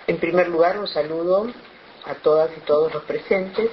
En primer lugar, un saludo a todas y todos los presentes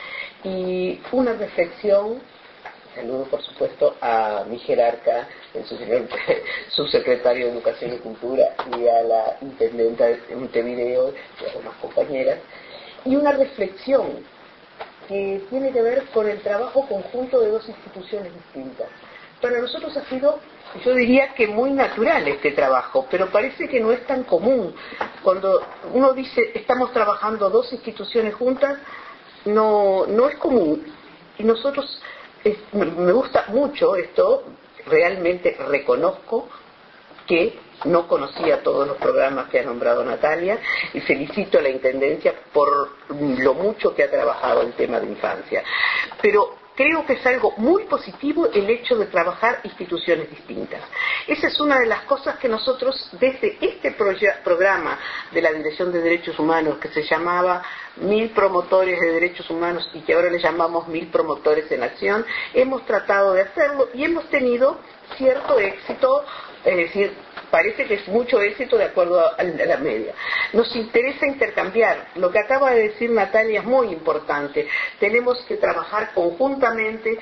y una reflexión. Saludo, por supuesto, a mi jerarca, el señor subsecretario de Educación y Cultura, y a la intendenta de Montevideo y a las demás compañeras. Y una reflexión que tiene que ver con el trabajo conjunto de dos instituciones distintas. Para nosotros ha sido, yo diría que muy natural este trabajo, pero parece que no es tan común. Cuando uno dice estamos trabajando dos instituciones juntas, no es común. Y nosotros, me gusta mucho esto, realmente reconozco que no conocía todos los programas que ha nombrado Natalia y felicito a la Intendencia por lo mucho que ha trabajado el tema de infancia. Pero creo que es algo muy positivo el hecho de trabajar instituciones distintas. Esa es una de las cosas que nosotros, desde este programa de la Dirección de Derechos Humanos, que se llamaba 1000 promotores de derechos humanos y que ahora le llamamos 1000 promotores en acción, hemos tratado de hacerlo y hemos tenido cierto éxito, es decir, parece que es mucho éxito de acuerdo a la media. Nos interesa intercambiar. Lo que acaba de decir Natalia es muy importante. Tenemos que trabajar conjuntamente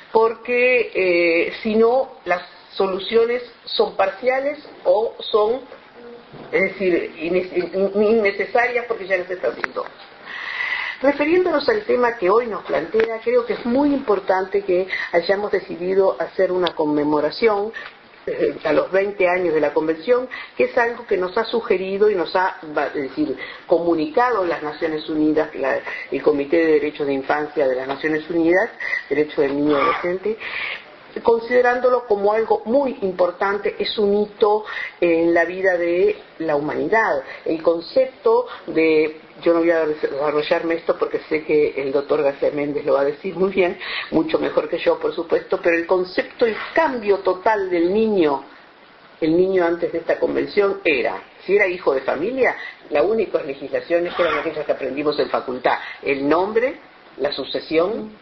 porque si no, las soluciones son parciales o son, es decir, innecesarias porque ya no se está haciendo. Refiriéndonos al tema que hoy nos plantea, creo que es muy importante que hayamos decidido hacer una conmemoración a los 20 años de la Convención, que es algo que nos ha sugerido y nos ha, comunicado las Naciones Unidas, el Comité de Derechos de Infancia de las Naciones Unidas, Derechos del Niño y Adolescente, considerándolo como algo muy importante. Es un hito en la vida de la humanidad. El concepto de, yo no voy a desarrollarme esto porque sé que el doctor García Méndez lo va a decir muy bien, mucho mejor que yo, por supuesto, pero el concepto, el cambio total del niño, el niño antes de esta convención era, si era hijo de familia, las únicas legislaciones eran aquellas que aprendimos en facultad, el nombre, la sucesión,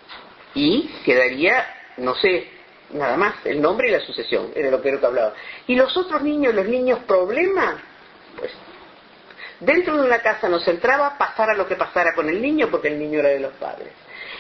y quedaría, no sé, nada más, el nombre y la sucesión, era lo que hablaba. Y los otros niños, los niños problema, pues dentro de una casa nos entraba, pasara lo que pasara con el niño, porque el niño era de los padres.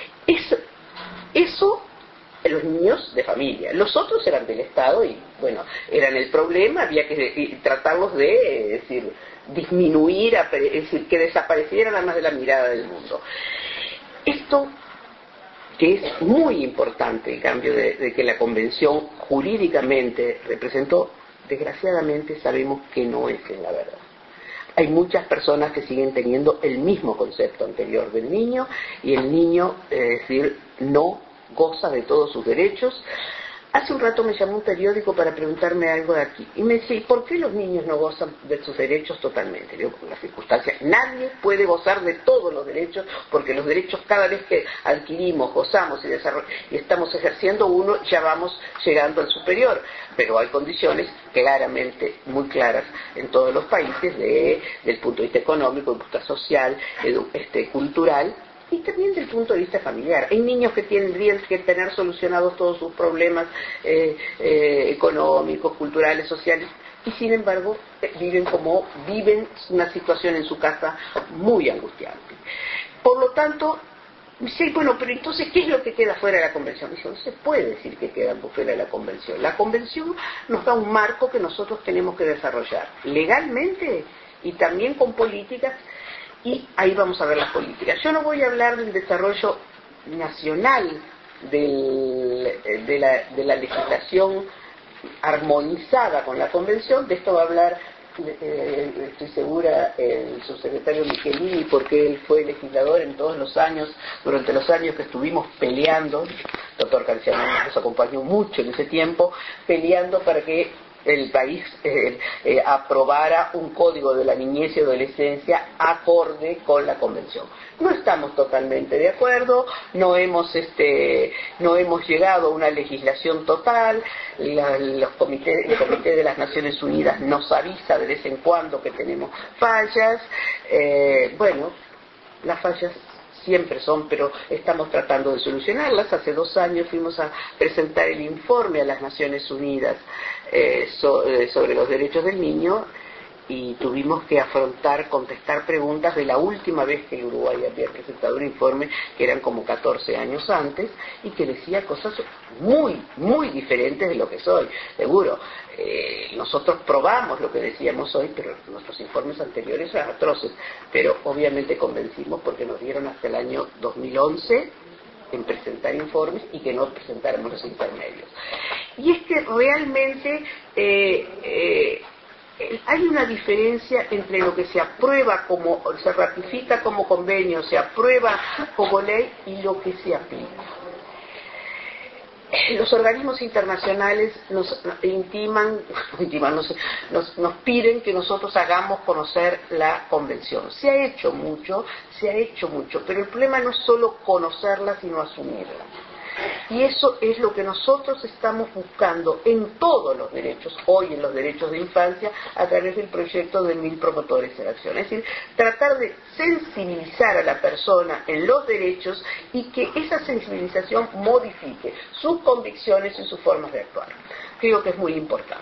Eso los niños de familia. Los otros eran del Estado y, bueno, eran el problema, había que tratarlos de, es decir, disminuir, es decir, que desaparecieran además de la mirada del mundo. Esto, que es muy importante, el cambio de que la Convención jurídicamente representó, desgraciadamente sabemos que no es en la verdad. Hay muchas personas que siguen teniendo el mismo concepto anterior del niño y el niño, es decir, no goza de todos sus derechos. Hace un rato me llamó un periódico para preguntarme algo de aquí y me decía, ¿y por qué los niños no gozan de sus derechos totalmente? Digo, por las circunstancias, nadie puede gozar de todos los derechos, porque los derechos cada vez que adquirimos, gozamos y estamos ejerciendo uno, ya vamos llegando al superior, pero hay condiciones claramente, muy claras en todos los países, del punto de vista económico, del punto de vista social, cultural, y también desde el punto de vista familiar. Hay niños que tendrían que tener solucionados todos sus problemas económicos, culturales, sociales, y sin embargo viven una situación en su casa muy angustiante. Por lo tanto, sí, bueno, pero entonces, ¿qué es lo que queda fuera de la Convención? Dice, no se puede decir que queda fuera de la Convención. La Convención nos da un marco que nosotros tenemos que desarrollar legalmente y también con políticas. Y ahí vamos a ver las políticas. Yo no voy a hablar del desarrollo nacional de la legislación armonizada con la Convención. De esto va a hablar, estoy segura, el subsecretario Michelini, porque él fue legislador en todos los años, durante los años que estuvimos peleando. El doctor García Méndez nos acompañó mucho en ese tiempo, peleando para que el país aprobara un código de la niñez y adolescencia acorde con la Convención. No estamos totalmente de acuerdo, no hemos llegado a una legislación total. El Comité de las Naciones Unidas nos avisa de vez en cuando que tenemos fallas. Bueno, las fallas siempre son, pero estamos tratando de solucionarlas. Hace 2 años fuimos a presentar el informe a las Naciones Unidas sobre los derechos del niño y tuvimos que contestar preguntas de la última vez que el Uruguay había presentado un informe, que eran como 14 años antes, y que decía cosas muy, muy diferentes de lo que soy, seguro. Nosotros probamos lo que decíamos hoy, pero nuestros informes anteriores eran atroces, pero obviamente convencimos porque nos dieron hasta el año 2011 en presentar informes y que no presentáramos los intermedios. Y es que realmente hay una diferencia entre lo que se aprueba se ratifica como convenio, se aprueba como ley y lo que se aplica. Los organismos internacionales nos piden que nosotros hagamos conocer la convención. Se ha hecho mucho, pero el problema no es solo conocerla, sino asumirla. Y eso es lo que nosotros estamos buscando en todos los derechos, hoy en los derechos de infancia, a través del proyecto de 1000 promotores en acción. Es decir, tratar de sensibilizar a la persona en los derechos y que esa sensibilización modifique sus convicciones y sus formas de actuar. Creo que es muy importante.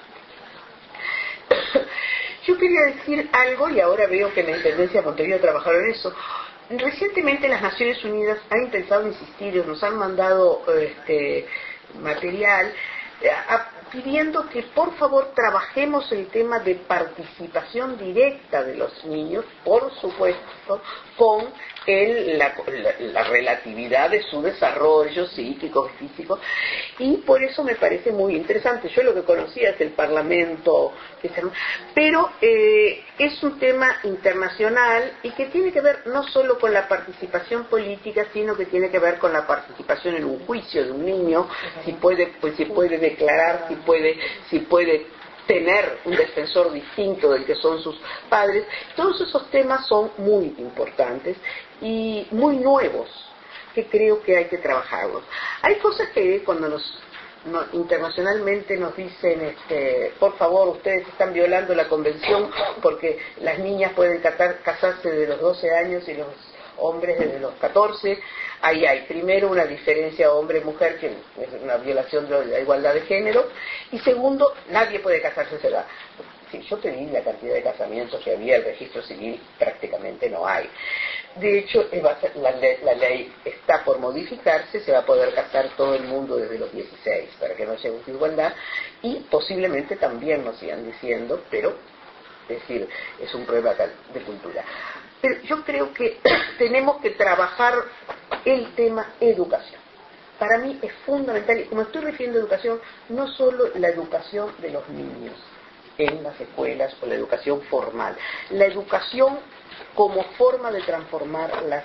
Yo quería decir algo, y ahora veo que la Intendencia de Montevideo trabajaron en eso. Recientemente las Naciones Unidas han intentado insistir y nos han mandado material pidiendo que por favor trabajemos el tema de participación directa de los niños, por supuesto, con la relatividad de su desarrollo psíquico, físico, y por eso me parece muy interesante. Yo lo que conocía es el Parlamento, pero es un tema internacional y que tiene que ver no solo con la participación política, sino que tiene que ver con la participación en un juicio de un niño, si puede declarar, si puede tener un defensor distinto del que son sus padres. Todos esos temas son muy importantes y muy nuevos, que creo que hay que trabajarlos. Hay cosas que cuando internacionalmente nos dicen, por favor, ustedes están violando la convención porque las niñas pueden casarse desde los 12 años y los hombres desde los 14. Ahí hay primero una diferencia hombre-mujer, que es una violación de la igualdad de género, y segundo, nadie puede casarse a esa edad. Si yo pedí la cantidad de casamientos que había, el registro civil prácticamente no hay. De hecho, la ley está por modificarse, se va a poder casar todo el mundo desde los 16 para que no haya igualdad, y posiblemente también nos sigan diciendo, pero es decir, es un problema de cultura. Pero yo creo que tenemos que trabajar el tema educación. Para mí es fundamental, y como estoy refiriendo a educación, no solo la educación de los niños en las escuelas o la educación formal, la educación como forma de transformar las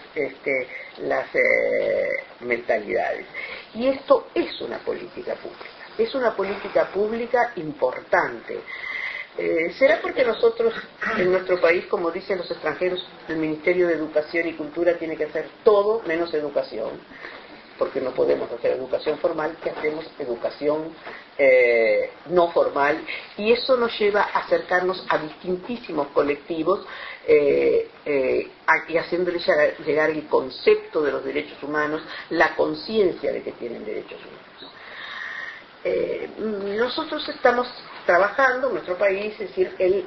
mentalidades. Y esto es una política pública importante. ¿Será porque nosotros, en nuestro país, como dicen los extranjeros, el Ministerio de Educación y Cultura tiene que hacer todo menos educación? Porque no podemos hacer educación formal, que hacemos educación no formal, y eso nos lleva a acercarnos a distintísimos colectivos y haciéndoles llegar el concepto de los derechos humanos, la conciencia de que tienen derechos humanos. Nosotros estamos trabajando en nuestro país, es decir, el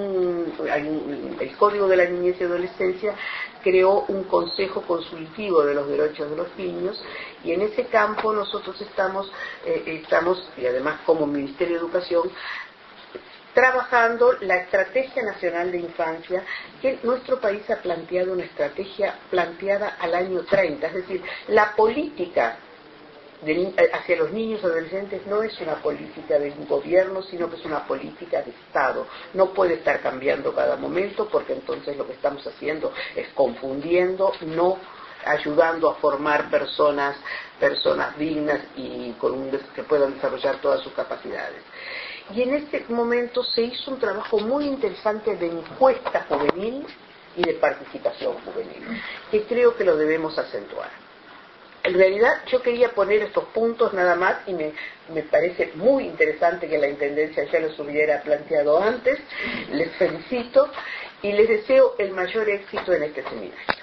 Código de la Niñez y Adolescencia creó un consejo consultivo de los derechos de los niños, y en ese campo nosotros estamos y además como Ministerio de Educación, trabajando la Estrategia Nacional de Infancia, que nuestro país ha planteado una estrategia planteada al año 30, es decir, la política hacia los niños y adolescentes no es una política de un gobierno, sino que es una política de Estado. No puede estar cambiando cada momento, porque entonces lo que estamos haciendo es confundiendo, no ayudando a formar personas dignas y que puedan desarrollar todas sus capacidades. Y en este momento se hizo un trabajo muy interesante de encuesta juvenil y de participación juvenil, que creo que lo debemos acentuar. En realidad yo quería poner estos puntos nada más, y me parece muy interesante que la Intendencia ya los hubiera planteado antes. Les felicito y les deseo el mayor éxito en este seminario.